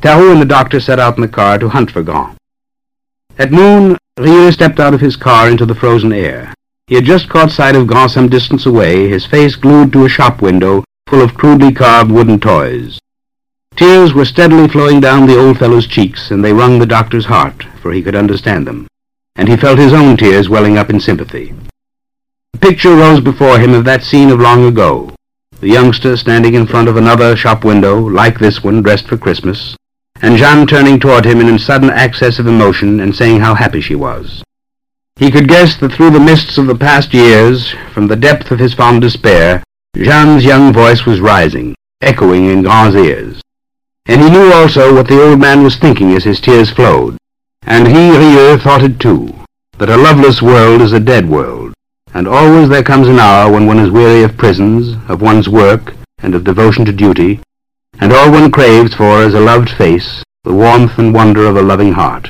Tarot and the doctor set out in the car to hunt for Grand. At noon, Rieux stepped out of his car into the frozen air. He had just caught sight of Grand some distance away, his face glued to a shop window full of crudely carved wooden toys. Tears were steadily flowing down the old fellow's cheeks, and they wrung the doctor's heart, for he could understand them, and he felt his own tears welling up in sympathy. The picture rose before him of that scene of long ago, the youngster standing in front of another shop window, like this one, dressed for Christmas, and Jeanne turning toward him in a sudden access of emotion and saying how happy she was. He could guess that through the mists of the past years, from the depth of his fond despair, Jeanne's young voice was rising, echoing in Grand's ears. And he knew also what the old man was thinking as his tears flowed, and he, Rieux, thought it too, that a loveless world is a dead world, and always there comes an hour when one is weary of prisons, of one's work, and of devotion to duty, and all one craves for is a loved face, the warmth and wonder of a loving heart.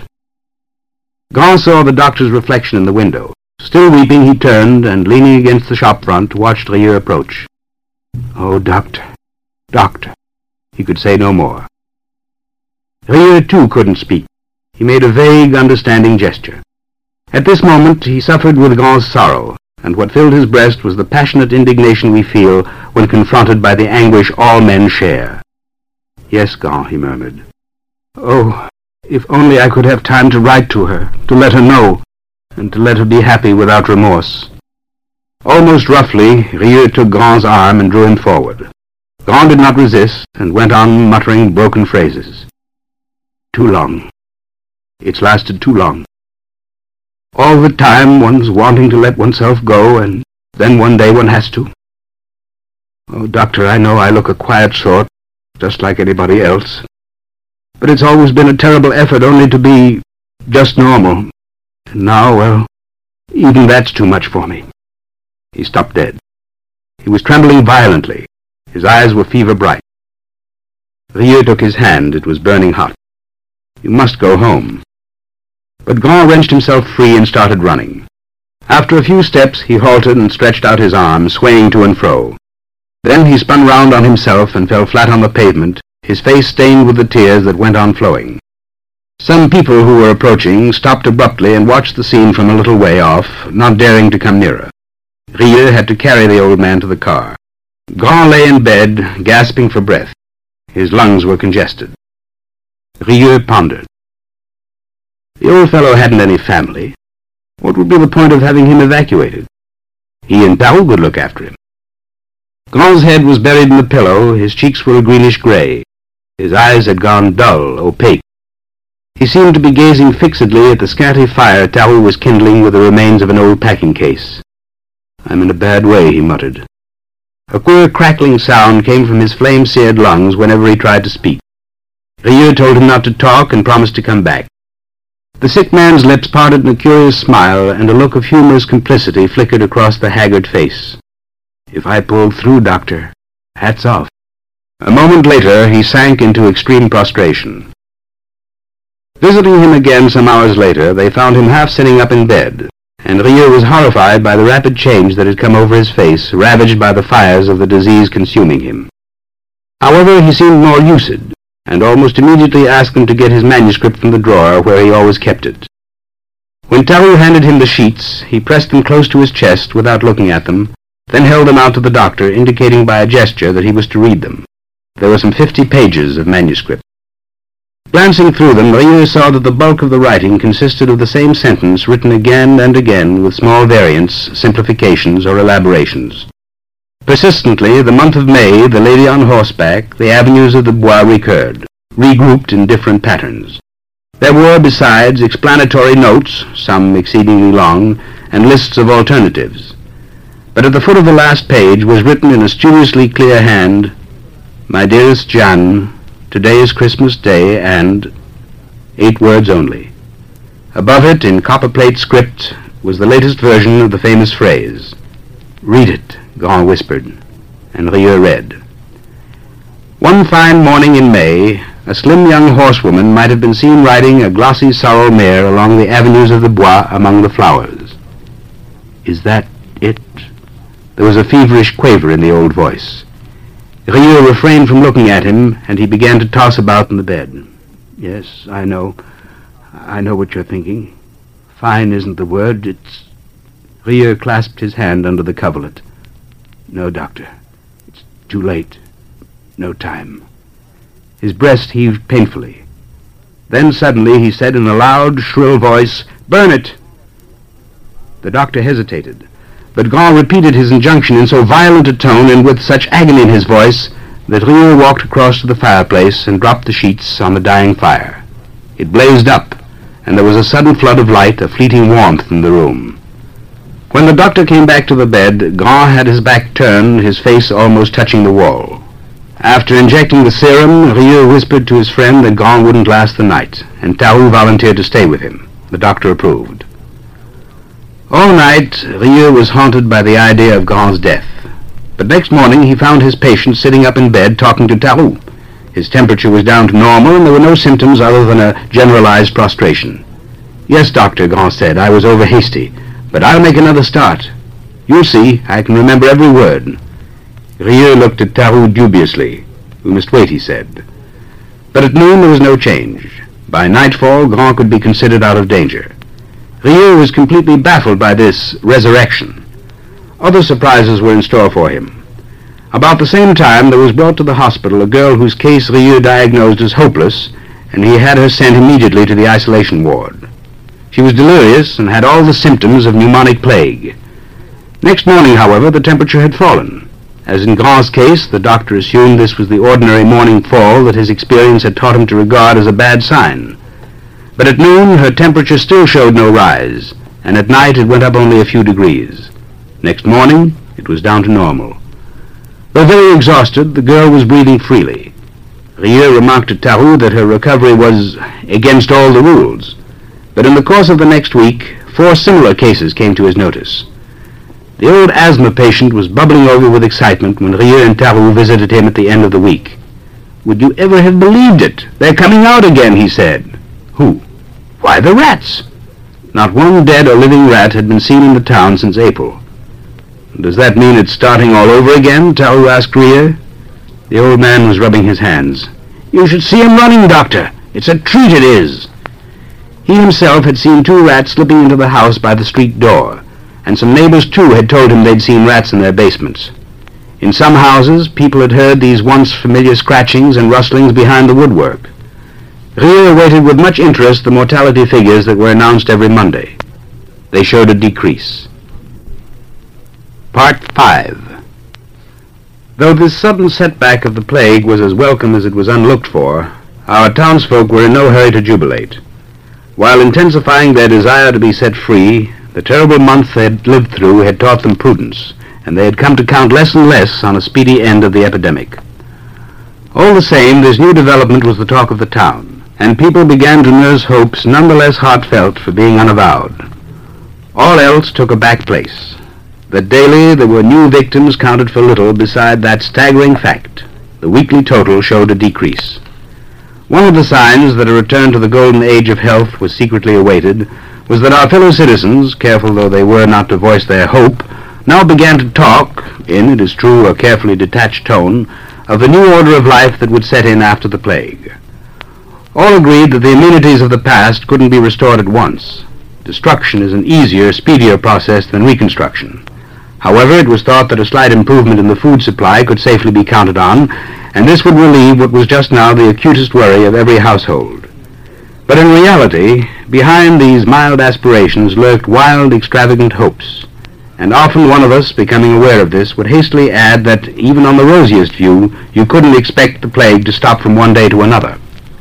Grand saw the doctor's reflection in the window. Still weeping, he turned, and leaning against the shop front, watched Rieux approach. "Oh, doctor, doctor." He could say no more. Rieux, too, couldn't speak. He made a vague, understanding gesture. At this moment he suffered with Grand's sorrow, and what filled his breast was the passionate indignation we feel when confronted by the anguish all men share. "Yes, Grand," he murmured. "Oh, if only I could have time to write to her, to let her know, and to let her be happy without remorse." Almost roughly, Rieux took Grand's arm and drew him forward. Grand did not resist, and went on muttering broken phrases. "Too long. It's lasted too long. All the time one's wanting to let oneself go, and then one day one has to. Oh, doctor, I know I look a quiet sort, just like anybody else. But it's always been a terrible effort only to be just normal. And now, well, even that's too much for me." He stopped dead. He was trembling violently. His eyes were fever-bright. Rieux took his hand. It was burning hot. "You must go home." But Grand wrenched himself free and started running. After a few steps, he halted and stretched out his arms, swaying to and fro. Then he spun round on himself and fell flat on the pavement, his face stained with the tears that went on flowing. Some people who were approaching stopped abruptly and watched the scene from a little way off, not daring to come nearer. Rieux had to carry the old man to the car. Grand lay in bed, gasping for breath. His lungs were congested. Rieux pondered. The old fellow hadn't any family. What would be the point of having him evacuated? He and Tarot would look after him. Grand's head was buried in the pillow, his cheeks were a greenish-gray. His eyes had gone dull, opaque. He seemed to be gazing fixedly at the scanty fire Tarot was kindling with the remains of an old packing case. "I'm in a bad way," he muttered. A queer crackling sound came from his flame-seared lungs whenever he tried to speak. Rieux told him not to talk and promised to come back. The sick man's lips parted in a curious smile, and a look of humorous complicity flickered across the haggard face. "If I pulled through, doctor, hats off." A moment later he sank into extreme prostration. Visiting him again some hours later, they found him half sitting up in bed, and Rieux was horrified by the rapid change that had come over his face, ravaged by the fires of the disease consuming him. However, he seemed more lucid, and almost immediately asked them to get his manuscript from the drawer where he always kept it. When Tarot handed him the sheets, he pressed them close to his chest without looking at them, then held them out to the doctor, indicating by a gesture that he was to read them. There were some 50 pages of manuscript. Glancing through them, Rieux saw that the bulk of the writing consisted of the same sentence written again and again with small variants, simplifications, or elaborations. Persistently, the month of May, the lady on horseback, the avenues of the Bois recurred, regrouped in different patterns. There were, besides, explanatory notes, some exceedingly long, and lists of alternatives. But at the foot of the last page was written in a studiously clear hand, "My dearest Jeanne, today is Christmas Day, and..." 8 words only. Above it, in copperplate script, was the latest version of the famous phrase. "Read it," Grand whispered, and Rieux read. One fine morning in May, a slim young horsewoman might have been seen riding a glossy sorrel mare along the avenues of the Bois among the flowers. "Is that it?" There was a feverish quaver in the old voice. Rieux refrained from looking at him, and he began to toss about in the bed. Yes, I know. I know what you're thinking. Fine isn't the word, it's... Rieux clasped his hand under the coverlet. No, Doctor. It's too late. No time. His breast heaved painfully. Then suddenly he said in a loud, shrill voice, "Burn it!" The doctor hesitated, but Grand repeated his injunction in so violent a tone and with such agony in his voice that Rieux walked across to the fireplace and dropped the sheets on the dying fire. It blazed up, and there was a sudden flood of light, a fleeting warmth in the room. When the doctor came back to the bed, Grand had his back turned, his face almost touching the wall. After injecting the serum, Rieux whispered to his friend that Grand wouldn't last the night, and Tarou volunteered to stay with him. The doctor approved. All night, Rieux was haunted by the idea of Grand's death. But next morning he found his patient sitting up in bed talking to Tarou. His temperature was down to normal, and there were no symptoms other than a generalized prostration. "Yes, doctor," Grand said, "I was over hasty, but I'll make another start. You'll see, I can remember every word." Rieux looked at Tarou dubiously. "We must wait," he said. But at noon there was no change. By nightfall, Grand could be considered out of danger. Rieux was completely baffled by this resurrection. Other surprises were in store for him. About the same time, there was brought to the hospital a girl whose case Rieux diagnosed as hopeless, and he had her sent immediately to the isolation ward. She was delirious and had all the symptoms of pneumonic plague. Next morning, however, the temperature had fallen. As in Grand's case, the doctor assumed this was the ordinary morning fall that his experience had taught him to regard as a bad sign. But at noon, her temperature still showed no rise, and at night it went up only a few degrees. Next morning, it was down to normal. Though very exhausted, the girl was breathing freely. Rieux remarked to Tarou that her recovery was against all the rules. But in the course of the next week, 4 similar cases came to his notice. The old asthma patient was bubbling over with excitement when Rieux and Tarou visited him at the end of the week. "Would you ever have believed it? They're coming out again," he said. "Who?" "Why, the rats." Not one dead or living rat had been seen in the town since April. "Does that mean it's starting all over again?" Tarou asked Rieux. The old man was rubbing his hands. "You should see him running, doctor. It's a treat, it is." He himself had seen 2 rats slipping into the house by the street door, and some neighbors too had told him they'd seen rats in their basements. In some houses, people had heard these once familiar scratchings and rustlings behind the woodwork. Rieux awaited with much interest the mortality figures that were announced every Monday. They showed a decrease. Part 5. Though this sudden setback of the plague was as welcome as it was unlooked for, our townsfolk were in no hurry to jubilate. While intensifying their desire to be set free, the terrible month they had lived through had taught them prudence, and they had come to count less and less on a speedy end of the epidemic. All the same, this new development was the talk of the town, and people began to nurse hopes none the less heartfelt for being unavowed. All else took a back place. That daily there were new victims counted for little beside that staggering fact. The weekly total showed a decrease. One of the signs that a return to the golden age of health was secretly awaited was that our fellow citizens, careful though they were not to voice their hope, now began to talk, in, it is true, a carefully detached tone, of the new order of life that would set in after the plague. All agreed that the amenities of the past couldn't be restored at once. Destruction is an easier, speedier process than reconstruction. However, it was thought that a slight improvement in the food supply could safely be counted on, and this would relieve what was just now the acutest worry of every household. But in reality, behind these mild aspirations lurked wild, extravagant hopes, and often one of us, becoming aware of this, would hastily add that, even on the rosiest view, you couldn't expect the plague to stop from one day to another.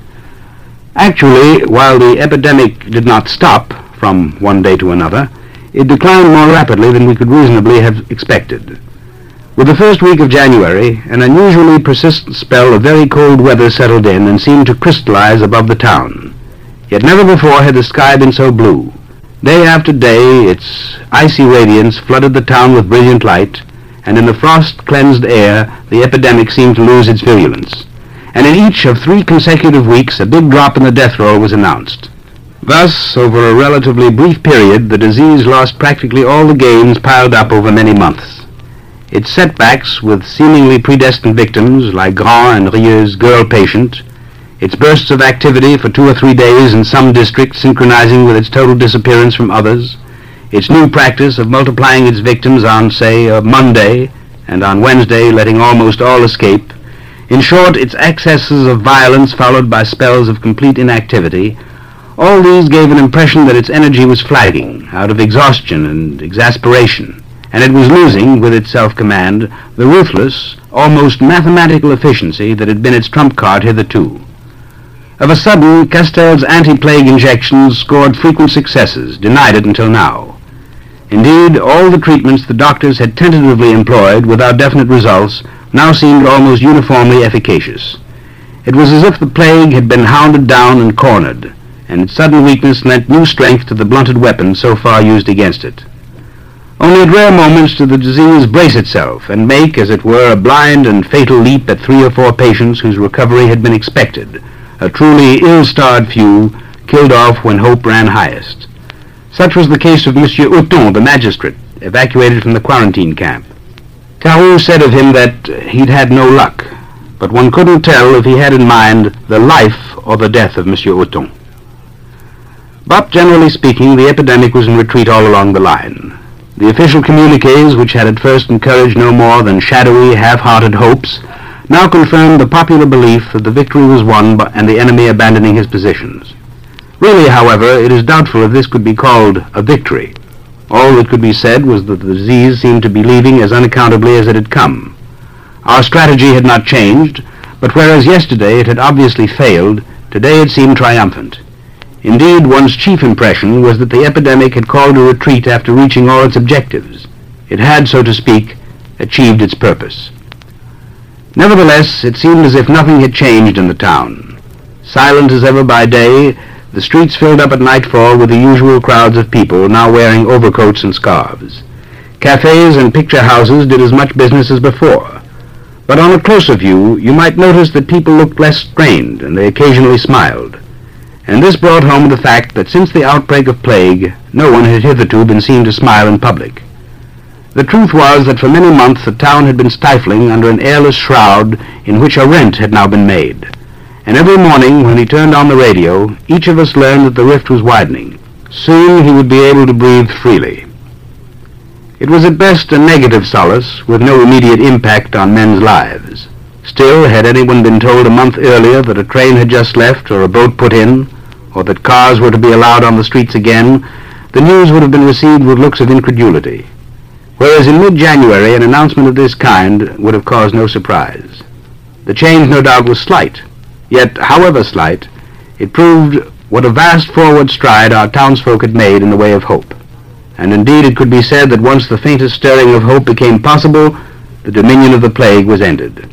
Actually, while the epidemic did not stop from one day to another, it declined more rapidly than we could reasonably have expected. With the first week of January, an unusually persistent spell of very cold weather settled in and seemed to crystallize above the town. Yet never before had the sky been so blue. Day after day, its icy radiance flooded the town with brilliant light, and in the frost-cleansed air, the epidemic seemed to lose its virulence. And in each of 3 consecutive weeks, a big drop in the death roll was announced. Thus, over a relatively brief period, the disease lost practically all the gains piled up over many months. Its setbacks, with seemingly predestined victims like Grand and Rieux's girl patient, its bursts of activity for 2 or 3 days in some districts synchronizing with its total disappearance from others, its new practice of multiplying its victims on, say, a Monday, and on Wednesday letting almost all escape, in short, its excesses of violence followed by spells of complete inactivity, all these gave an impression that its energy was flagging out of exhaustion and exasperation, and it was losing, with its self-command, the ruthless, almost mathematical efficiency that had been its trump card hitherto. Of a sudden, Castel's anti-plague injections scored frequent successes, denied it until now. Indeed, all the treatments the doctors had tentatively employed without definite results now seemed almost uniformly efficacious. It was as if the plague had been hounded down and cornered, and its sudden weakness lent new strength to the blunted weapon so far used against it. Only at rare moments did the disease brace itself and make, as it were, a blind and fatal leap at 3 or 4 patients whose recovery had been expected, a truly ill-starred few, killed off when hope ran highest. Such was the case of Monsieur Houton, the magistrate, evacuated from the quarantine camp. Carew said of him that he'd had no luck, but one couldn't tell if he had in mind the life or the death of Monsieur Houton. But, generally speaking, the epidemic was in retreat all along the line. The official communiques, which had at first encouraged no more than shadowy, half-hearted hopes, now confirmed the popular belief that the victory was won and the enemy abandoning his positions. Really, however, it is doubtful if this could be called a victory. All that could be said was that the disease seemed to be leaving as unaccountably as it had come. Our strategy had not changed, but whereas yesterday it had obviously failed, today it seemed triumphant. Indeed, one's chief impression was that the epidemic had called a retreat after reaching all its objectives. It had, so to speak, achieved its purpose. Nevertheless, it seemed as if nothing had changed in the town. Silent as ever by day, the streets filled up at nightfall with the usual crowds of people now wearing overcoats and scarves. Cafes and picture houses did as much business as before. But on a closer view, you might notice that people looked less strained, and they occasionally smiled. And this brought home the fact that since the outbreak of plague, no one had hitherto been seen to smile in public. The truth was that for many months the town had been stifling under an airless shroud in which a rent had now been made. And every morning, when he turned on the radio, each of us learned that the rift was widening. Soon he would be able to breathe freely. It was at best a negative solace, with no immediate impact on men's lives. Still, had anyone been told a month earlier that a train had just left or a boat put in, or that cars were to be allowed on the streets again, the news would have been received with looks of incredulity. Whereas in mid-January an announcement of this kind would have caused no surprise. The change no doubt was slight, yet, however slight, it proved what a vast forward stride our townsfolk had made in the way of hope. And indeed it could be said that once the faintest stirring of hope became possible, the dominion of the plague was ended.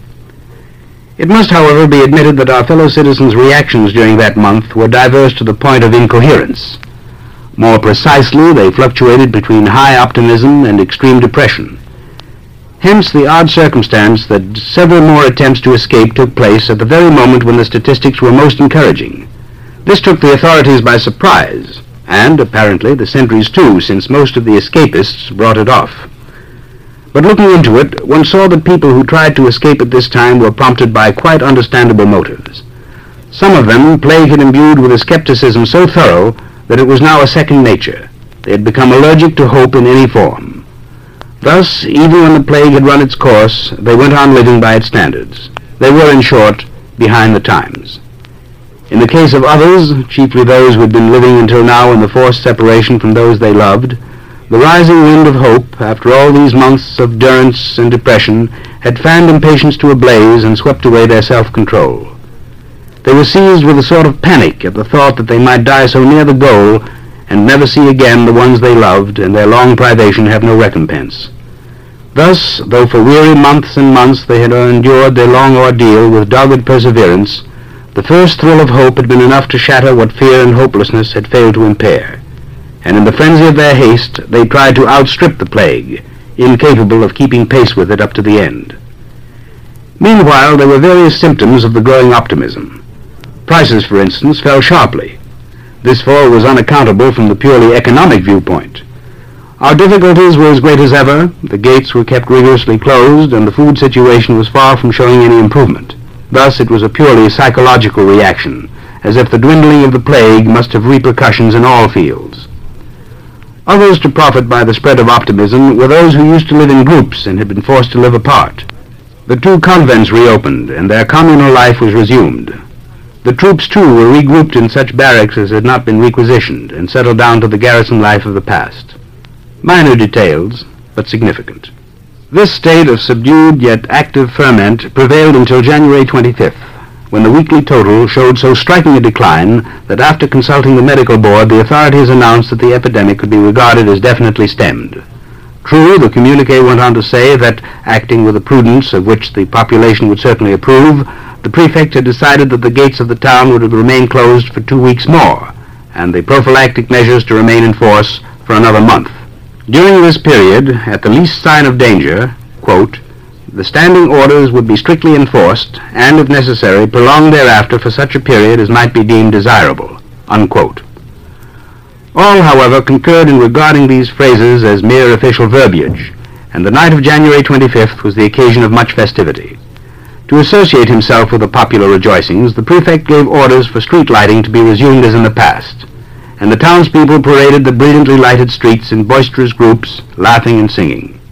It must, however, be admitted that our fellow citizens' reactions during that month were diverse to the point of incoherence. More precisely, they fluctuated between high optimism and extreme depression. Hence the odd circumstance that several more attempts to escape took place at the very moment when the statistics were most encouraging. This took the authorities by surprise, and apparently the sentries too, since most of the escapists brought it off. But looking into it, one saw that people who tried to escape at this time were prompted by quite understandable motives. Some of them plague had imbued with a skepticism so thorough that it was now a second nature. They had become allergic to hope in any form. Thus, even when the plague had run its course, they went on living by its standards. They were, in short, behind the times. In the case of others, chiefly those who had been living until now in the forced separation from those they loved, the rising wind of hope, after all these months of durance and depression, had fanned impatience to a blaze and swept away their self-control. They were seized with a sort of panic at the thought that they might die so near the goal and never see again the ones they loved, and their long privation have no recompense. Thus, though for weary months and months they had endured their long ordeal with dogged perseverance, the first thrill of hope had been enough to shatter what fear and hopelessness had failed to impair. And in the frenzy of their haste, they tried to outstrip the plague, incapable of keeping pace with it up to the end. Meanwhile, there were various symptoms of the growing optimism. Prices, for instance, fell sharply. This fall was unaccountable from the purely economic viewpoint. Our difficulties were as great as ever, the gates were kept rigorously closed, and the food situation was far from showing any improvement. Thus it was a purely psychological reaction, as if the dwindling of the plague must have repercussions in all fields. Others to profit by the spread of optimism were those who used to live in groups and had been forced to live apart. The 2 convents reopened, and their communal life was resumed. The troops, too, were regrouped in such barracks as had not been requisitioned, and settled down to the garrison life of the past. Minor details, but significant. This state of subdued yet active ferment prevailed until January 25th, when the weekly total showed so striking a decline that after consulting the medical board, the authorities announced that the epidemic could be regarded as definitely stemmed. True, the communique went on to say that, acting with a prudence of which the population would certainly approve, the prefect had decided that the gates of the town would remain closed for 2 weeks more, and the prophylactic measures to remain in force for another month. During this period, at the least sign of danger, quote, the standing orders would be strictly enforced, and, if necessary, prolonged thereafter for such a period as might be deemed desirable, unquote. All, however, concurred in regarding these phrases as mere official verbiage, and the night of January 25th was the occasion of much festivity. To associate himself with the popular rejoicings, the prefect gave orders for street lighting to be resumed as in the past, and the townspeople paraded the brilliantly lighted streets in boisterous groups, laughing and singing.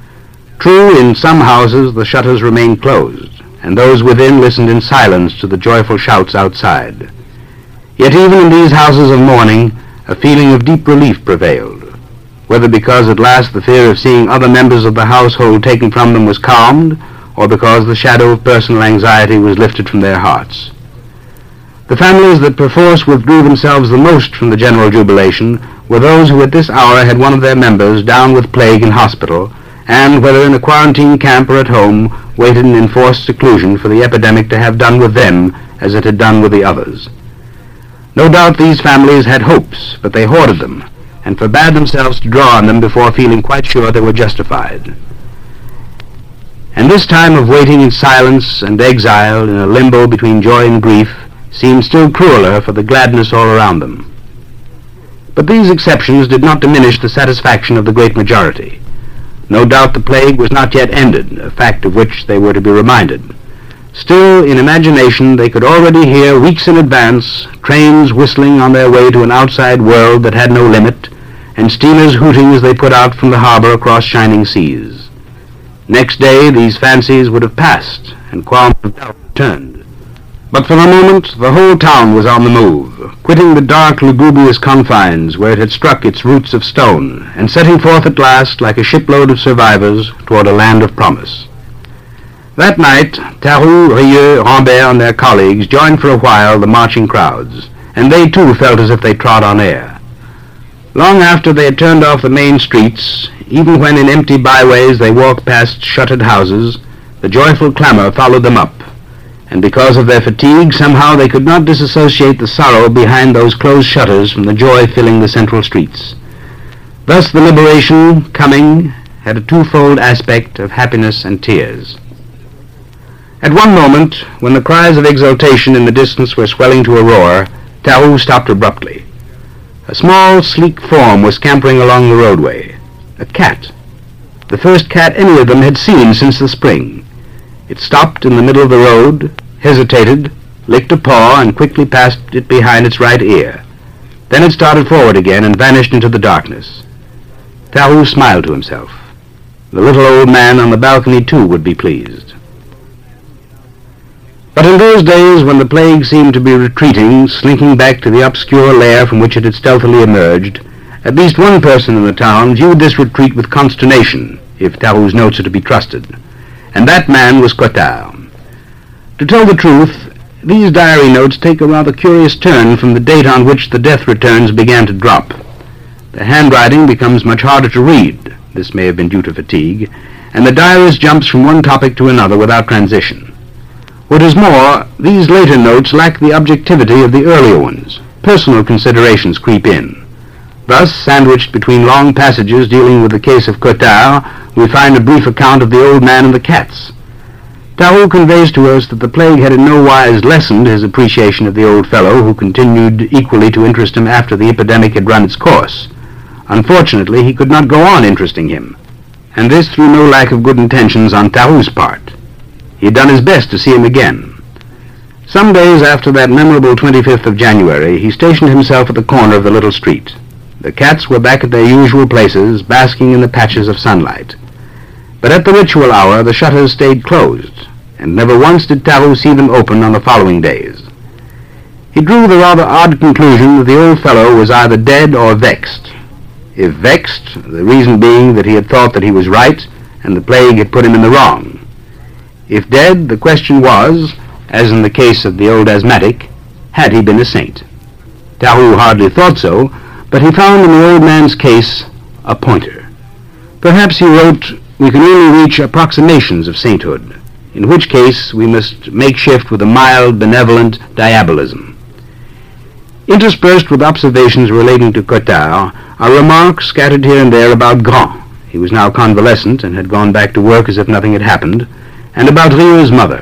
True, in some houses the shutters remained closed, and those within listened in silence to the joyful shouts outside. Yet even in these houses of mourning, a feeling of deep relief prevailed, whether because at last the fear of seeing other members of the household taken from them was calmed, or because the shadow of personal anxiety was lifted from their hearts. The families that perforce withdrew themselves the most from the general jubilation were those who at this hour had one of their members down with plague in hospital, and, whether in a quarantine camp or at home, waited in enforced seclusion for the epidemic to have done with them as it had done with the others. No doubt these families had hopes, but they hoarded them, and forbade themselves to draw on them before feeling quite sure they were justified. And this time of waiting in silence and exile in a limbo between joy and grief seemed still crueler for the gladness all around them. But these exceptions did not diminish the satisfaction of the great majority. No doubt the plague was not yet ended, a fact of which they were to be reminded. Still, in imagination, they could already hear, weeks in advance, trains whistling on their way to an outside world that had no limit, and steamers hooting as they put out from the harbor across shining seas. Next day, these fancies would have passed, and qualms of doubt returned. But for the moment, the whole town was on the move, quitting the dark, lugubrious confines where it had struck its roots of stone, and setting forth at last, like a shipload of survivors, toward a land of promise. That night, Tarrou, Rieux, Rambert, and their colleagues joined for a while the marching crowds, and they too felt as if they trod on air. Long after they had turned off the main streets, even when in empty byways they walked past shuttered houses, the joyful clamor followed them up, and because of their fatigue, somehow they could not disassociate the sorrow behind those closed shutters from the joy filling the central streets. Thus the liberation, coming, had a twofold aspect of happiness and tears. At one moment, when the cries of exultation in the distance were swelling to a roar, Tarrou stopped abruptly. A small, sleek form was scampering along the roadway. A cat. The first cat any of them had seen since the spring. It stopped in the middle of the road, hesitated, licked a paw, and quickly passed it behind its right ear. Then it started forward again and vanished into the darkness. Tarrou smiled to himself. The little old man on the balcony, too, would be pleased. But in those days when the plague seemed to be retreating, slinking back to the obscure lair from which it had stealthily emerged, at least one person in the town viewed this retreat with consternation, if Tarrou's notes are to be trusted, and that man was Cottard. To tell the truth, these diary notes take a rather curious turn from the date on which the death returns began to drop. The handwriting becomes much harder to read, this may have been due to fatigue, and the diarist jumps from one topic to another without transition. What is more, these later notes lack the objectivity of the earlier ones. Personal considerations creep in. Thus, sandwiched between long passages dealing with the case of Cottard, we find a brief account of the old man and the cats. Tarrou conveys to us that the plague had in no wise lessened his appreciation of the old fellow, who continued equally to interest him after the epidemic had run its course. Unfortunately, he could not go on interesting him, and this through no lack of good intentions on Tarrou's part. He had done his best to see him again, Some days after that memorable 25th of January, he stationed himself at the corner of the little street. The cats were back at their usual places, basking in the patches of sunlight. But at the ritual hour, the shutters stayed closed, and never once did Tarrou see them open on the following days. He drew the rather odd conclusion that the old fellow was either dead or vexed. If vexed, the reason being that he had thought that he was right, and the plague had put him in the wrong. If dead, the question was, as in the case of the old asthmatic, had he been a saint? Tarrou hardly thought so, but he found in the old man's case a pointer. Perhaps, he wrote, we can only reach approximations of sainthood, in which case we must make shift with a mild, benevolent diabolism. Interspersed with observations relating to Cottard are remarks scattered here and there about Grand. He was now convalescent and had gone back to work as if nothing had happened, and about Rieu's mother.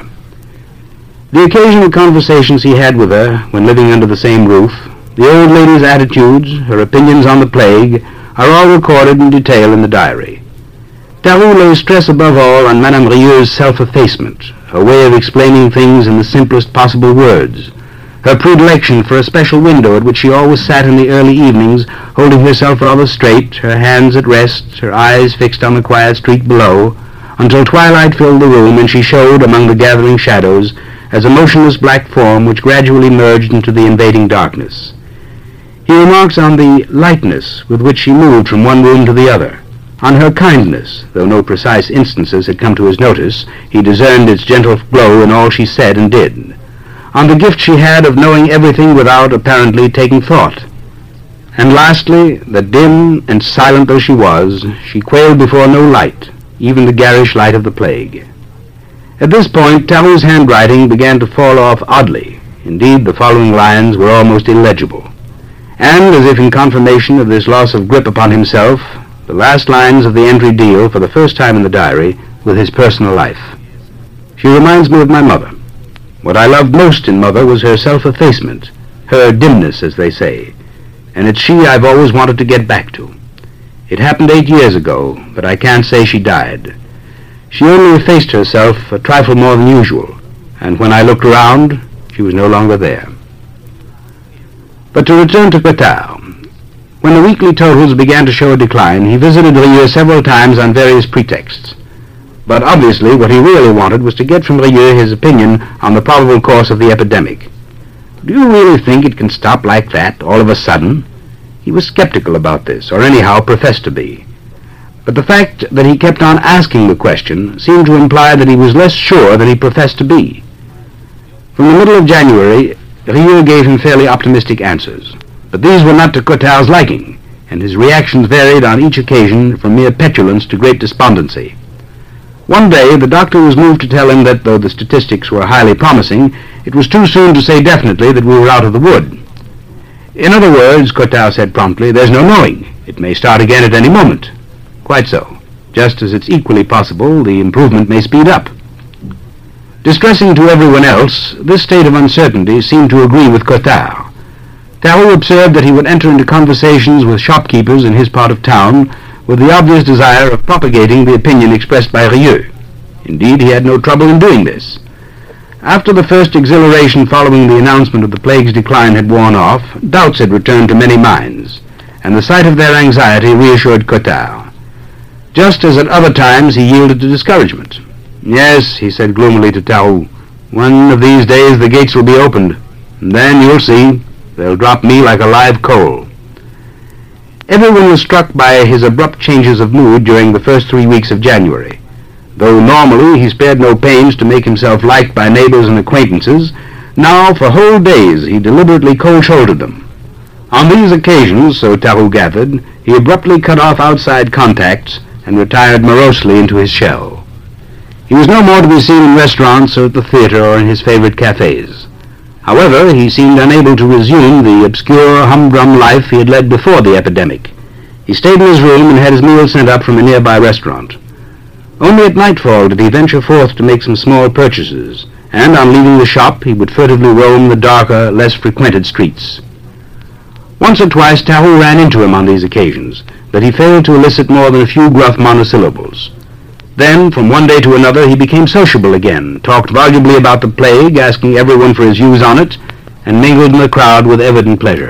The occasional conversations he had with her when living under the same roof, the old lady's attitudes, her opinions on the plague, are all recorded in detail in the diary. Tarrou lays stress above all on Madame Rieu's self-effacement, her way of explaining things in the simplest possible words, her predilection for a special window at which she always sat in the early evenings, holding herself rather straight, her hands at rest, her eyes fixed on the quiet street below, until twilight filled the room and she showed among the gathering shadows as a motionless black form which gradually merged into the invading darkness. He remarks on the lightness with which she moved from one room to the other, on her kindness, though no precise instances had come to his notice, he discerned its gentle glow in all she said and did, on the gift she had of knowing everything without apparently taking thought. And lastly, that dim and silent though she was, she quailed before no light, even the garish light of the plague. At this point, Tarrou's handwriting began to fall off oddly. Indeed, the following lines were almost illegible. And, as if in confirmation of this loss of grip upon himself, the last lines of the entry deal, for the first time in the diary, with his personal life. She reminds me of my mother. What I loved most in Mother was her self-effacement, her dimness, as they say, and it's she I've always wanted to get back to. It happened 8 years ago, but I can't say she died. She only effaced herself a trifle more than usual, and when I looked around, she was no longer there. But to return to Cottard. When the weekly totals began to show a decline, he visited Rieu several times on various pretexts. But obviously what he really wanted was to get from Rieu his opinion on the probable course of the epidemic. Do you really think it can stop like that, all of a sudden? He was skeptical about this, or anyhow professed to be. But the fact that he kept on asking the question seemed to imply that he was less sure than he professed to be. From the middle of January, Rieu gave him fairly optimistic answers. But these were not to Cottard's liking, and his reactions varied on each occasion from mere petulance to great despondency. One day the doctor was moved to tell him that, though the statistics were highly promising, it was too soon to say definitely that we were out of the wood. In other words, Cottard said promptly, there's no knowing. It may start again at any moment. Quite so. Just as it's equally possible the improvement may speed up. Distressing to everyone else, this state of uncertainty seemed to agree with Cottard. Tarrou observed that he would enter into conversations with shopkeepers in his part of town with the obvious desire of propagating the opinion expressed by Rieu. Indeed, he had no trouble in doing this. After the first exhilaration following the announcement of the plague's decline had worn off, doubts had returned to many minds, and the sight of their anxiety reassured Cottard. Just as at other times he yielded to discouragement. Yes, he said gloomily to Tarrou, one of these days the gates will be opened, and then you'll see. They'll drop me like a live coal. Everyone was struck by his abrupt changes of mood during the first 3 weeks of January. Though normally he spared no pains to make himself liked by neighbors and acquaintances, now for whole days he deliberately cold-shouldered them. On these occasions, so Tarrou gathered, he abruptly cut off outside contacts and retired morosely into his shell. He was no more to be seen in restaurants or at the theater or in his favorite cafes. However, he seemed unable to resume the obscure, humdrum life he had led before the epidemic. He stayed in his room and had his meals sent up from a nearby restaurant. Only at nightfall did he venture forth to make some small purchases, and on leaving the shop he would furtively roam the darker, less frequented streets. Once or twice Tarrou ran into him on these occasions, but he failed to elicit more than a few gruff monosyllables. Then, from one day to another, he became sociable again, talked volubly about the plague, asking everyone for his views on it, and mingled in the crowd with evident pleasure.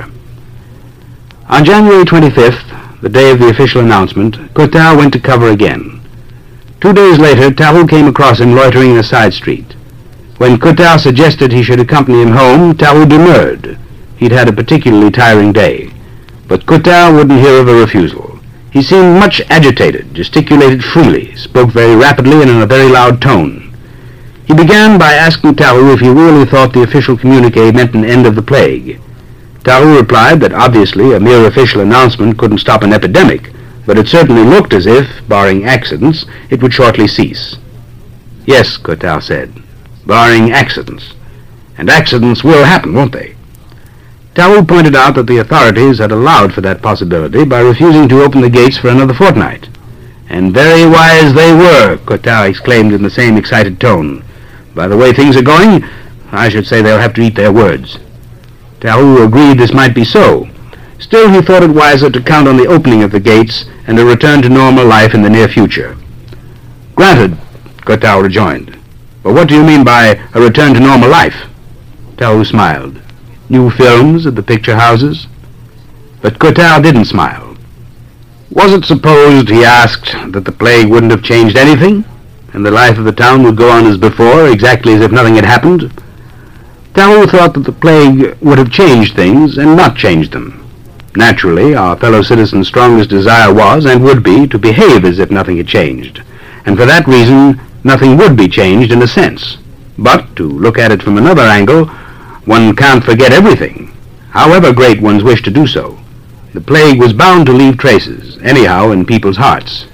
On January 25th, the day of the official announcement, Cottard went to cover again. 2 days later, Tarrou came across him loitering in a side street. When Cottard suggested he should accompany him home, Tarrou demurred. He'd had a particularly tiring day. But Cottard wouldn't hear of a refusal. He seemed much agitated, gesticulated freely, spoke very rapidly and in a very loud tone. He began by asking Tarrou if he really thought the official communique meant an end of the plague. Tarrou replied that obviously a mere official announcement couldn't stop an epidemic, but it certainly looked as if, barring accidents, it would shortly cease. Yes, Cottard said, barring accidents. And accidents will happen, won't they? Tarrou pointed out that the authorities had allowed for that possibility by refusing to open the gates for another fortnight. And very wise they were, Cottard exclaimed in the same excited tone. By the way things are going, I should say they'll have to eat their words. Tarrou agreed this might be so. Still, he thought it wiser to count on the opening of the gates and a return to normal life in the near future. Granted, Cottard rejoined. But what do you mean by a return to normal life? Tarrou smiled. New films at the picture houses? But Cottard didn't smile. Was it supposed, he asked, that the plague wouldn't have changed anything, and the life of the town would go on as before, exactly as if nothing had happened? Tarrou thought that the plague would have changed things and not changed them. Naturally, our fellow citizens' strongest desire was, and would be, to behave as if nothing had changed, and for that reason, nothing would be changed in a sense. But, to look at it from another angle, one can't forget everything, however great one's wish to do so. The plague was bound to leave traces, anyhow, in people's hearts.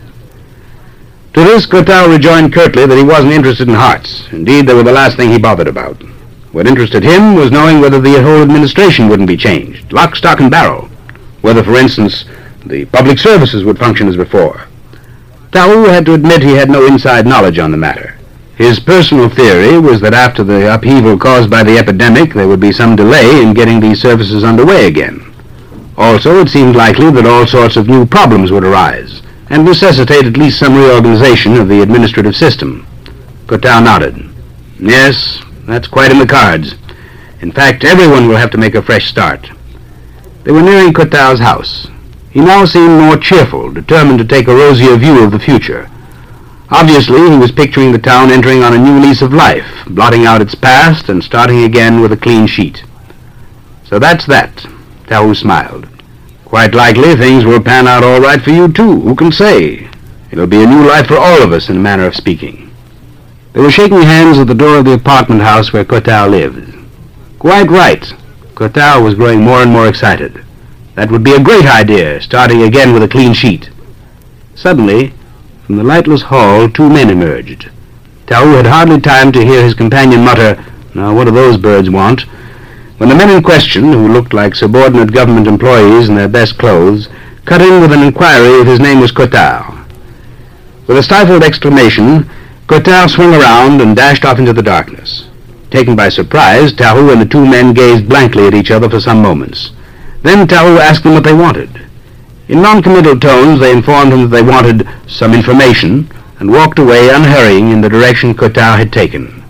To this, Cottard rejoined curtly that he wasn't interested in hearts. Indeed, they were the last thing he bothered about. What interested him was knowing whether the whole administration wouldn't be changed, lock, stock, and barrel. Whether, for instance, the public services would function as before. Tarrou had to admit he had no inside knowledge on the matter. His personal theory was that after the upheaval caused by the epidemic, there would be some delay in getting these services underway again. Also, it seemed likely that all sorts of new problems would arise, and necessitate at least some reorganization of the administrative system. Cottard nodded. Yes, that's quite in the cards. In fact, everyone will have to make a fresh start. They were nearing Cottard's house. He now seemed more cheerful, determined to take a rosier view of the future. Obviously, he was picturing the town entering on a new lease of life, blotting out its past and starting again with a clean sheet. So that's that, Tarrou smiled. Quite likely things will pan out all right for you, too. Who can say? It'll be a new life for all of us, in a manner of speaking. They were shaking hands at the door of the apartment house where Cottard lived. Quite right. Cottard was growing more and more excited. That would be a great idea, starting again with a clean sheet. Suddenly, from the lightless hall, 2 men emerged. Tarrou had hardly time to hear his companion mutter, "Now what do those birds want?" when the men in question, who looked like subordinate government employees in their best clothes, cut in with an inquiry if his name was Cottard. With a stifled exclamation, Cottard swung around and dashed off into the darkness. Taken by surprise, Tarrou and the 2 men gazed blankly at each other for some moments. Then Tarrou asked them what they wanted. In non-committal tones, they informed him that they wanted some information, and walked away unhurrying in the direction Cottard had taken.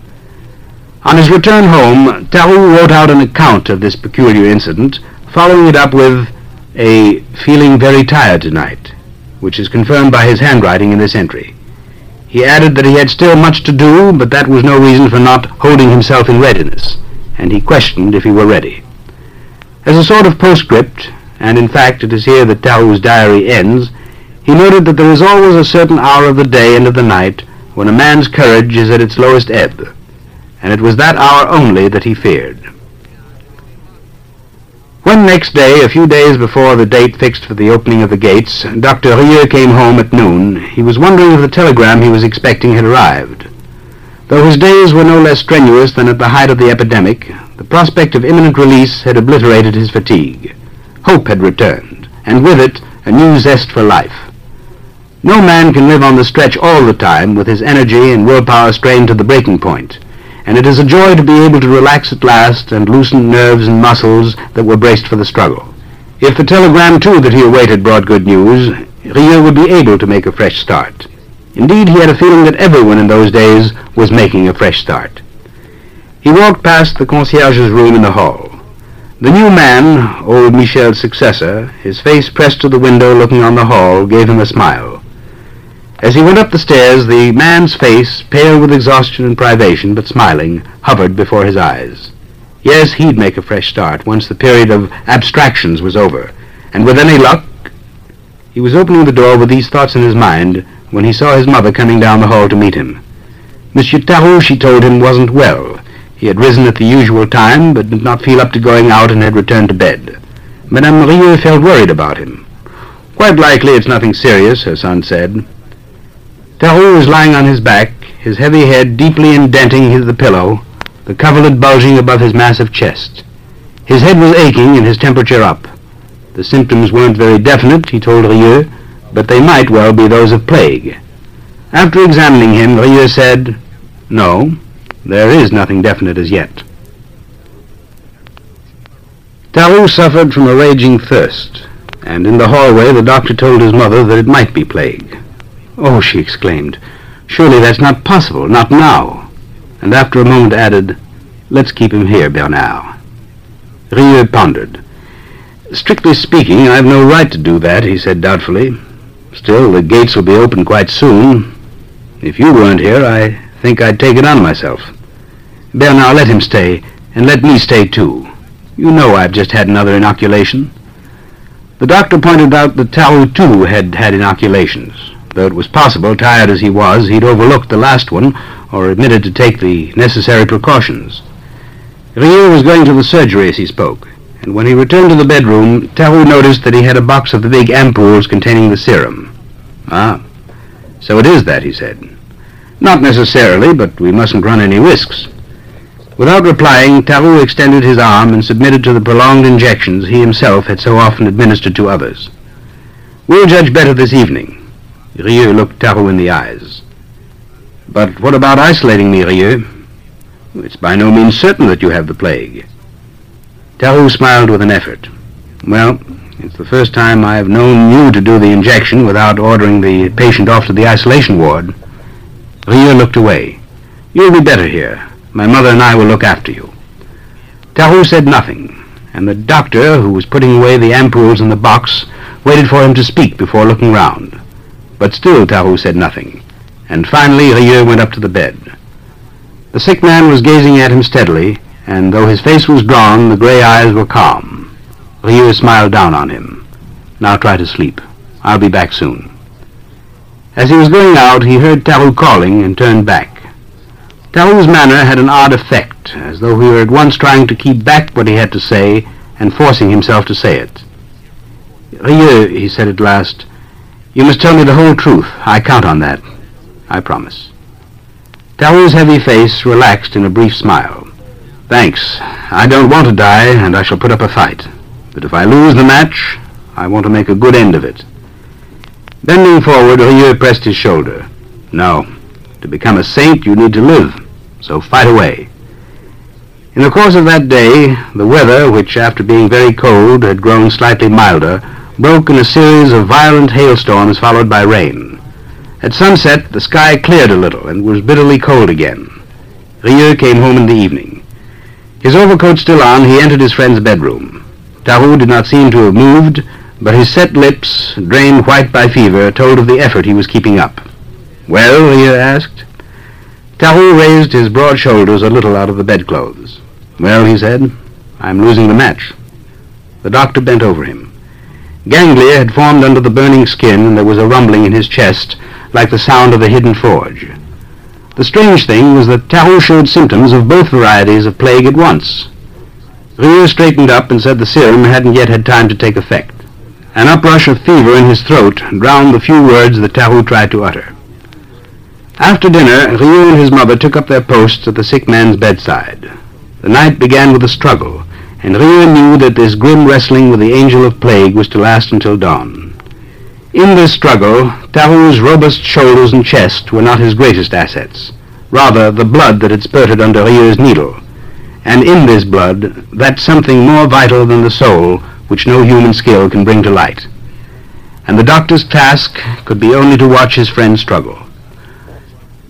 On his return home, Tarrou wrote out an account of this peculiar incident, following it up with a "feeling very tired tonight," which is confirmed by his handwriting in this entry. He added that he had still much to do, but that was no reason for not holding himself in readiness, and he questioned if he were ready. As a sort of postscript, and in fact it is here that Tarrou's diary ends, he noted that there is always a certain hour of the day and of the night when a man's courage is at its lowest ebb, and it was that hour only that he feared. When next day, a few days before the date fixed for the opening of the gates, Dr. Rieux came home at noon, he was wondering if the telegram he was expecting had arrived. Though his days were no less strenuous than at the height of the epidemic, the prospect of imminent release had obliterated his fatigue. Hope had returned, and with it a new zest for life. No man can live on the stretch all the time with his energy and willpower strained to the breaking point, and it is a joy to be able to relax at last and loosen nerves and muscles that were braced for the struggle. If the telegram, too, that he awaited brought good news, Rieux would be able to make a fresh start. Indeed, he had a feeling that everyone in those days was making a fresh start. He walked past the concierge's room in the hall. The new man, old Michel's successor, his face pressed to the window looking on the hall, gave him a smile. As he went up the stairs, the man's face, pale with exhaustion and privation, but smiling, hovered before his eyes. Yes, he'd make a fresh start once the period of abstractions was over, and with any luck... He was opening the door with these thoughts in his mind when he saw his mother coming down the hall to meet him. Monsieur Tarrou, she told him, wasn't well. He had risen at the usual time, but did not feel up to going out and had returned to bed. Madame Rieux felt worried about him. "Quite likely it's nothing serious," her son said. Tarrou was lying on his back, his heavy head deeply indenting the pillow, the coverlet bulging above his massive chest. His head was aching and his temperature up. The symptoms weren't very definite, he told Rieux, but they might well be those of plague. After examining him, Rieux said, "No, there is nothing definite as yet." Tarrou suffered from a raging thirst, and in the hallway the doctor told his mother that it might be plague. "Oh," she exclaimed, "surely that's not possible, not now," and after a moment added, "Let's keep him here, Bernard." Rieux pondered. "Strictly speaking, I've no right to do that," he said doubtfully. "Still, the gates will be open quite soon. If you weren't here, I think I'd take it on myself. Bernard, let him stay, and let me stay too. You know I've just had another inoculation." The doctor pointed out that Tarrou too had had inoculations. Though it was possible, tired as he was, he'd overlooked the last one, or omitted to take the necessary precautions. Rieux was going to the surgery as he spoke, and when he returned to the bedroom, Tarrou noticed that he had a box of the big ampoules containing the serum. "Ah, so it is that," he said. "Not necessarily, but we mustn't run any risks." Without replying, Tarrou extended his arm and submitted to the prolonged injections he himself had so often administered to others. "We'll judge better this evening." Rieux looked Tarrou in the eyes. "But what about isolating me, Rieux? It's by no means certain that you have the plague." Tarrou smiled with an effort. "Well, it's the first time I've known you to do the injection without ordering the patient off to the isolation ward." Rieux looked away. "You'll be better here. My mother and I will look after you." Tarrou said nothing, and the doctor, who was putting away the ampoules in the box, waited for him to speak before looking round. But still Tarrou said nothing, and finally Rieux went up to the bed. The sick man was gazing at him steadily, and though his face was drawn, the gray eyes were calm. Rieux smiled down on him. "Now try to sleep. I'll be back soon." As he was going out, he heard Tarrou calling and turned back. Tarrou's manner had an odd effect, as though he were at once trying to keep back what he had to say and forcing himself to say it. "Rieux," he said at last, "you must tell me the whole truth. I count on that. I promise." Tarrou's heavy face relaxed in a brief smile. "Thanks. I don't want to die, and I shall put up a fight. But if I lose the match, I want to make a good end of it." Bending forward, Rieux pressed his shoulder. "No. To become a saint, you need to live. So fight away." In the course of that day, the weather, which after being very cold had grown slightly milder, broke in a series of violent hailstorms followed by rain. At sunset, the sky cleared a little and was bitterly cold again. Rieux came home in the evening. His overcoat still on, he entered his friend's bedroom. Tarrou did not seem to have moved, but his set lips, drained white by fever, told of the effort he was keeping up. "Well?" Rieux asked. Tarrou raised his broad shoulders a little out of the bedclothes. "Well," he said, "I'm losing the match." The doctor bent over him. Ganglia had formed under the burning skin, and there was a rumbling in his chest, like the sound of a hidden forge. The strange thing was that Tarrou showed symptoms of both varieties of plague at once. Rieux straightened up and said the serum hadn't yet had time to take effect. An uprush of fever in his throat drowned the few words that Tarrou tried to utter. After dinner, Rieux and his mother took up their posts at the sick man's bedside. The night began with a struggle, and Rieux knew that this grim wrestling with the angel of plague was to last until dawn. In this struggle, Tarrou's robust shoulders and chest were not his greatest assets, rather the blood that had spurted under Rieux's needle, and in this blood that something more vital than the soul which no human skill can bring to light. And the doctor's task could be only to watch his friend struggle.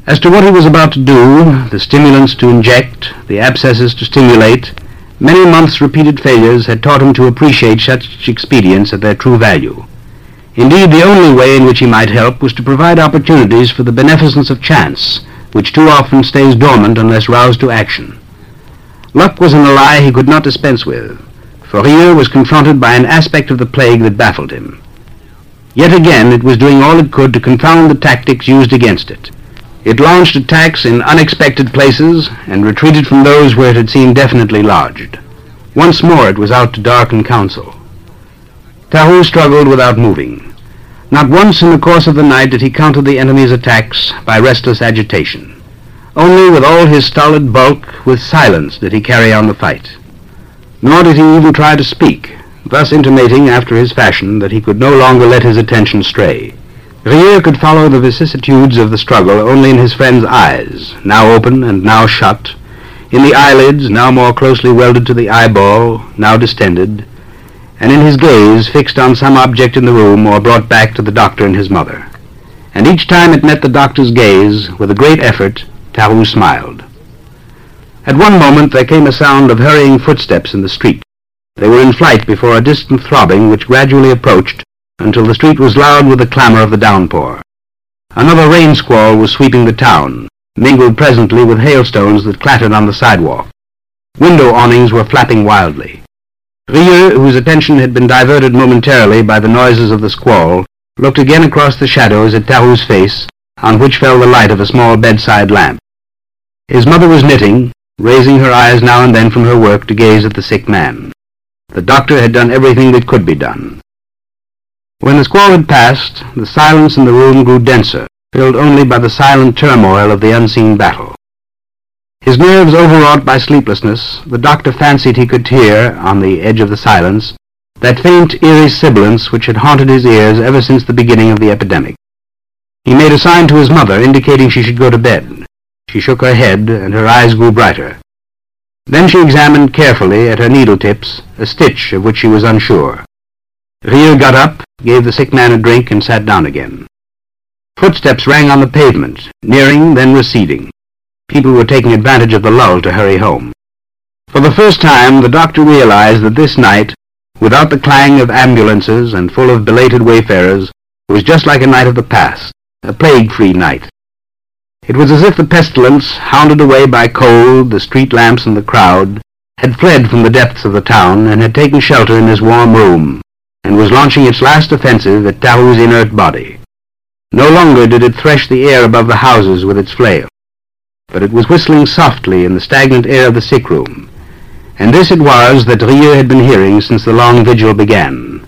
As to what he was about to do, the stimulants to inject, the abscesses to stimulate, many months' repeated failures had taught him to appreciate such expedients at their true value. Indeed, the only way in which he might help was to provide opportunities for the beneficence of chance, which too often stays dormant unless roused to action. Luck was an ally he could not dispense with, for Rieux was confronted by an aspect of the plague that baffled him. Yet again it was doing all it could to confound the tactics used against it. It launched attacks in unexpected places and retreated from those where it had seemed definitely lodged. Once more it was out to darken counsel. Tarrou struggled without moving. Not once in the course of the night did he counter the enemy's attacks by restless agitation. Only with all his stolid bulk, with silence, did he carry on the fight. Nor did he even try to speak, thus intimating after his fashion that he could no longer let his attention stray. Rieux could follow the vicissitudes of the struggle only in his friend's eyes, now open and now shut, in the eyelids, now more closely welded to the eyeball, now distended, and in his gaze fixed on some object in the room or brought back to the doctor and his mother. And each time it met the doctor's gaze, with a great effort, Tarrou smiled. At one moment there came a sound of hurrying footsteps in the street. They were in flight before a distant throbbing which gradually approached until the street was loud with the clamor of the downpour. Another rain squall was sweeping the town, mingled presently with hailstones that clattered on the sidewalk. Window awnings were flapping wildly. Rieux, whose attention had been diverted momentarily by the noises of the squall, looked again across the shadows at Tarrou's face, on which fell the light of a small bedside lamp. His mother was knitting, raising her eyes now and then from her work to gaze at the sick man. The doctor had done everything that could be done. When the squall had passed, the silence in the room grew denser, filled only by the silent turmoil of the unseen battle. His nerves overwrought by sleeplessness, the doctor fancied he could hear, on the edge of the silence, that faint, eerie sibilance which had haunted his ears ever since the beginning of the epidemic. He made a sign to his mother, indicating she should go to bed. She shook her head, and her eyes grew brighter. Then she examined carefully, at her needle-tips, a stitch of which she was unsure. Rieux got up, gave the sick man a drink, and sat down again. Footsteps rang on the pavement, nearing, then receding. People were taking advantage of the lull to hurry home. For the first time, the doctor realized that this night, without the clang of ambulances and full of belated wayfarers, was just like a night of the past, a plague-free night. It was as if the pestilence, hounded away by cold, the street lamps, and the crowd, had fled from the depths of the town and had taken shelter in this warm room, and was launching its last offensive at Tarrou's inert body. No longer did it thresh the air above the houses with its flail, but it was whistling softly in the stagnant air of the sick room, and this it was that Rieux had been hearing since the long vigil began.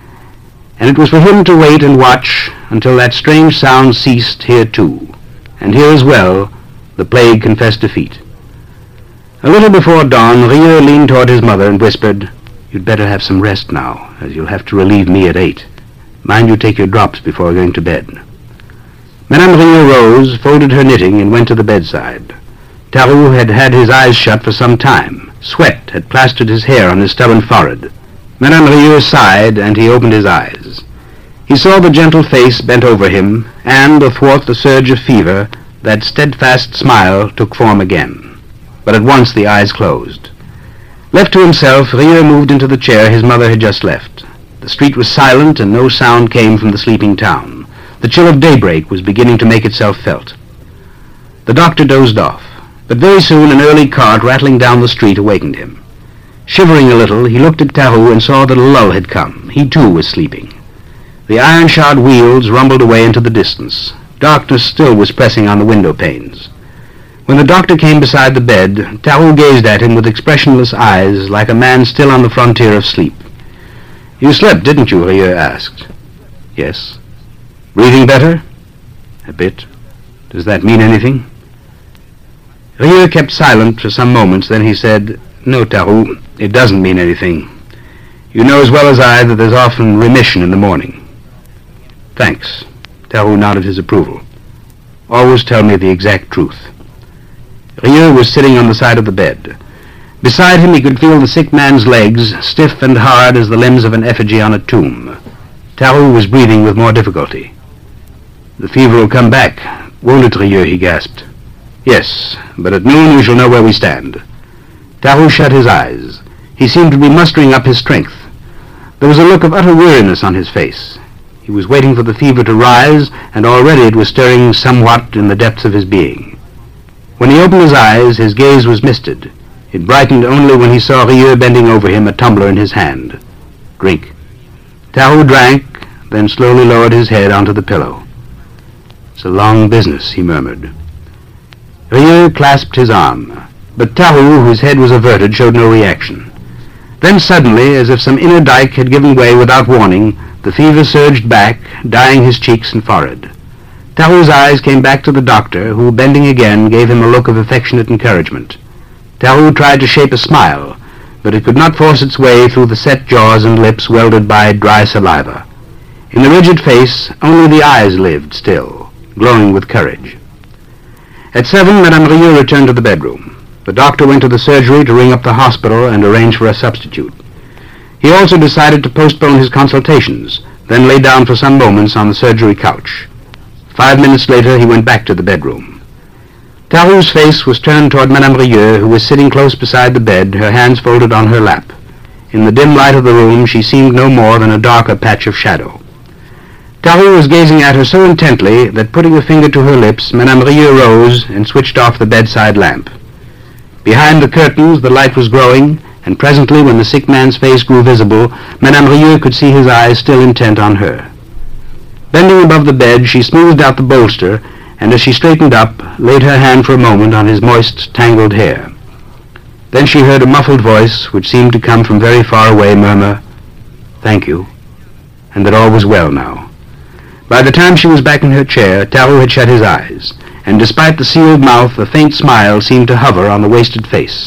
And it was for him to wait and watch until that strange sound ceased here too, and here as well the plague confessed defeat. A little before dawn, Rieux leaned toward his mother and whispered, "You'd better have some rest now, as you'll have to relieve me at 8. Mind you take your drops before going to bed." Madame Rieux rose, folded her knitting, and went to the bedside. Tarrou had had his eyes shut for some time. Sweat had plastered his hair on his stubborn forehead. Madame Rieux sighed, and he opened his eyes. He saw the gentle face bent over him, and, athwart the surge of fever, that steadfast smile took form again. But at once the eyes closed. Left to himself, Rieux moved into the chair his mother had just left. The street was silent, and no sound came from the sleeping town. The chill of daybreak was beginning to make itself felt. The doctor dozed off, but very soon an early cart rattling down the street awakened him. Shivering a little, he looked at Tarrou and saw that a lull had come. He too was sleeping. The iron-shod wheels rumbled away into the distance. Darkness still was pressing on the window panes. When the doctor came beside the bed, Tarrou gazed at him with expressionless eyes, like a man still on the frontier of sleep. "You slept, didn't you?" Rieux asked. "Yes." "Breathing better?" "A bit. Does that mean anything?" Rieux kept silent for some moments, then he said, "No, Tarrou, it doesn't mean anything. You know as well as I that there's often remission in the morning." "Thanks." Tarrou nodded his approval. "Always tell me the exact truth." Rieux was sitting on the side of the bed. Beside him he could feel the sick man's legs, stiff and hard as the limbs of an effigy on a tomb. Tarrou was breathing with more difficulty. "The fever will come back. "Won't it, Rieux?" he gasped. "Yes, but at noon we shall know where we stand." Tarrou shut his eyes. He seemed to be mustering up his strength. There was a look of utter weariness on his face. He was waiting for the fever to rise, and already it was stirring somewhat in the depths of his being. When he opened his eyes, his gaze was misted. It brightened only when he saw Rieux bending over him, a tumbler in his hand. "Drink." Tarrou drank, then slowly lowered his head onto the pillow. "It's a long business," he murmured. Rieux clasped his arm, but Tarrou, whose head was averted, showed no reaction. Then suddenly, as if some inner dike had given way without warning, the fever surged back, dyeing his cheeks and forehead. Tarrou's eyes came back to the doctor, who, bending again, gave him a look of affectionate encouragement. Tarrou tried to shape a smile, but it could not force its way through the set jaws and lips welded by dry saliva. In the rigid face, only the eyes lived still, glowing with courage. At 7, Madame Rieux returned to the bedroom. The doctor went to the surgery to ring up the hospital and arrange for a substitute. He also decided to postpone his consultations, then lay down for some moments on the surgery couch. 5 minutes later he went back to the bedroom. Tarrou's face was turned toward Madame Rieux, who was sitting close beside the bed, her hands folded on her lap. In the dim light of the room she seemed no more than a darker patch of shadow. Tarrou was gazing at her so intently that, putting a finger to her lips, Madame Rieux rose and switched off the bedside lamp. Behind the curtains the light was growing, and presently, when the sick man's face grew visible, Madame Rieux could see his eyes still intent on her. Bending above the bed, she smoothed out the bolster, and as she straightened up, laid her hand for a moment on his moist, tangled hair. Then she heard a muffled voice, which seemed to come from very far away, murmur, "Thank you," and that all was well now. By the time she was back in her chair, Tarrou had shut his eyes, and despite the sealed mouth, a faint smile seemed to hover on the wasted face.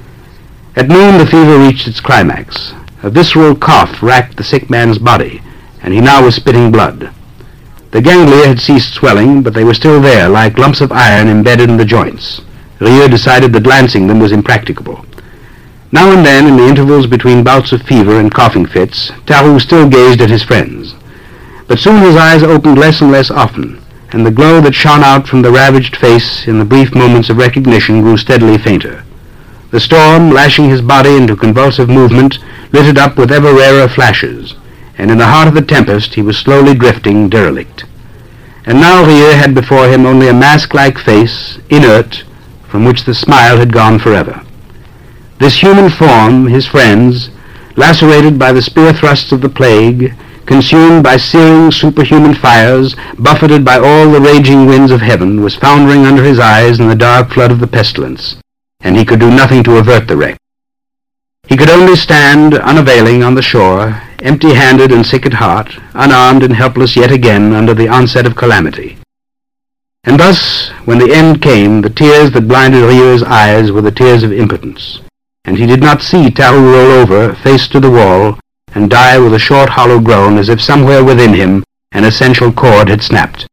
At noon the fever reached its climax. A visceral cough racked the sick man's body, and he now was spitting blood. The ganglia had ceased swelling, but they were still there, like lumps of iron embedded in the joints. Rieux decided that lancing them was impracticable. Now and then, in the intervals between bouts of fever and coughing fits, Tarrou still gazed at his friends. But soon his eyes opened less and less often, and the glow that shone out from the ravaged face in the brief moments of recognition grew steadily fainter. The storm, lashing his body into convulsive movement, lit it up with ever rarer flashes, and in the heart of the tempest he was slowly drifting derelict. And now Rieux had before him only a mask-like face, inert, from which the smile had gone forever. This human form, his friend's, lacerated by the spear thrusts of the plague, consumed by searing superhuman fires, buffeted by all the raging winds of heaven, was foundering under his eyes in the dark flood of the pestilence, and he could do nothing to avert the wreck. He could only stand unavailing on the shore, empty-handed and sick at heart, unarmed and helpless yet again under the onset of calamity. And thus, when the end came, the tears that blinded Rieux's eyes were the tears of impotence, and he did not see Tarrou roll over, face to the wall, and die with a short hollow groan as if somewhere within him an essential cord had snapped.